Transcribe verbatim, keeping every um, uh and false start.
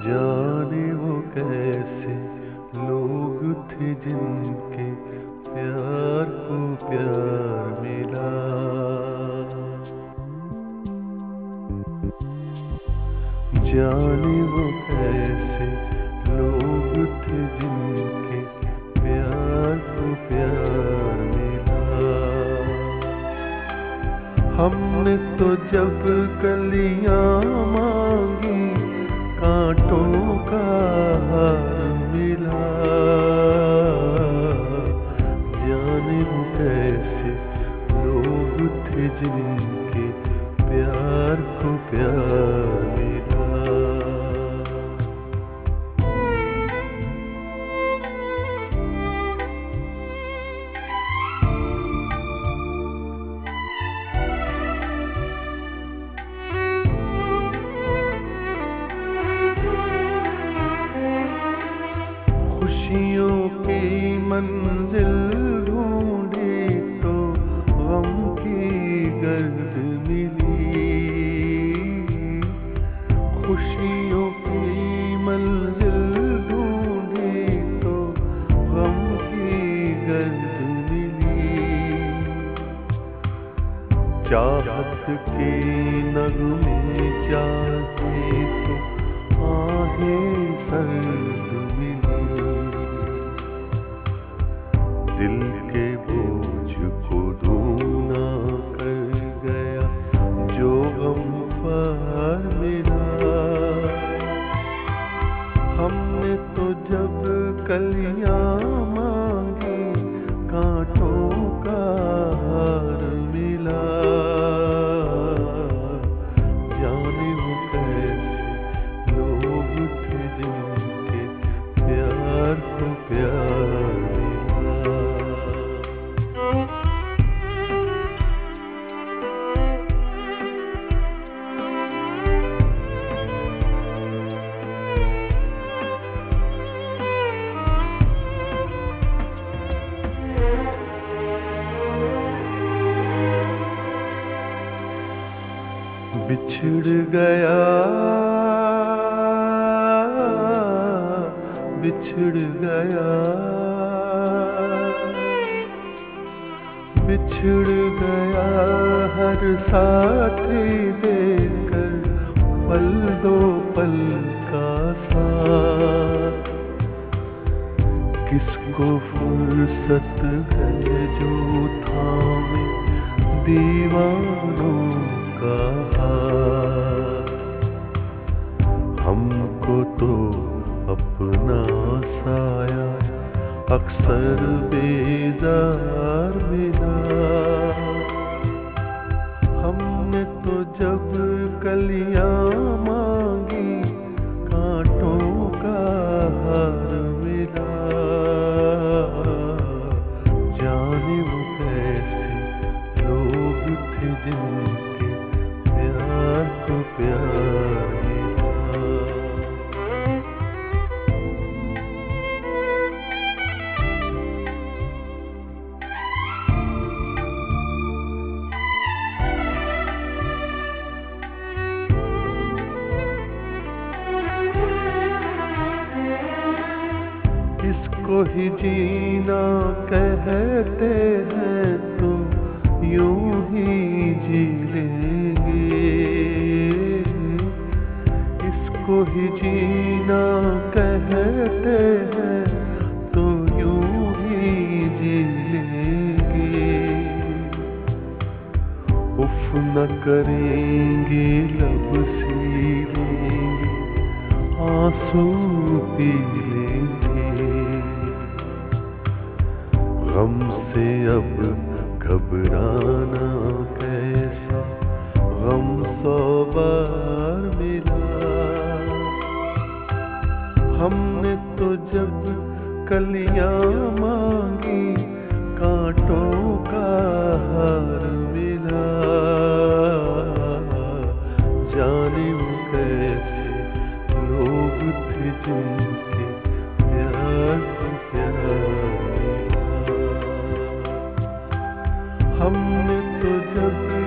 जाने वो कैसे लोग थे जिनके प्यार को प्यार मिला। जाने वो कैसे लोग थे जिनके प्यार को प्यार मिला। हमने तो जब कलियां मांगी कांटों का हार मिला। जाने वो कैसे लोग थे जिनके प्यार को प्यार मिला। खुशियों की मंजिल ढूंढी तो गम की गर्द मिली। खुशियों की मंजिल ढूंढी तो गम की गर्द मिली। चाहत के नगमे जागे तो आहें सर्द मिली। दिल के बोझ को दूना कर गया जो गम पार मिला। हमने तो जब कलियां मांगी कांटों का हार मिला। जाने वो कैसे लोग थे जिनके प्यार को प्यार मिला। बिछड़ गया बिछड़ गया बिछड़ गया हर साथी देकर पल दो पल का साथ। किसको फुर्सत है जो थामे दीवानों का हाथ। हमको तो अपना साया अक्सर बेजार मिला। हमने तो जब कलियां मांगी कांटों का हार मिला। जाने वो कैसे लोग थे जिनके प्यार को प्यार मिला। इसको ही जीना कहते हैं तो यूं ही जी लेंगे। इसको ही जीना कहते हैं तो यूं ही जी लेंगे। उफ न करेंगे लब सीलेंगे आंसू पी लेंगे। गम से अब घबराना कैसा गम सौ बार मिला। हमने तो जब कलियां मांगी कांटों का हार मिला। जाने वो कैसे लोग थे जिनके प्यार को प्यार मिला। हमने तो जब